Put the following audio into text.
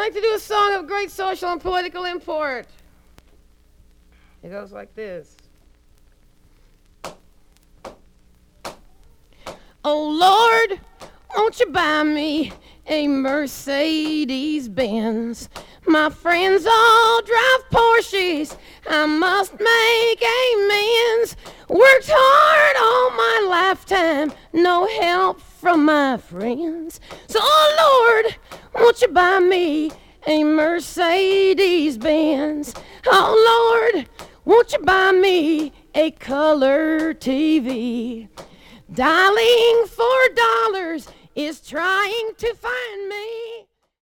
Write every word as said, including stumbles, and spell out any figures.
like to do a song of great social and political import. It goes like this. Oh Lord, won't you buy me a Mercedes Benz? My friends all drive Porsches, I must make amends. Worked hard all my lifetime, no help from my friends. So oh Lord, won't you buy me a Mercedes Benz? Oh Lord, won't you buy me a color T V? Dialing for dollars is trying to find me.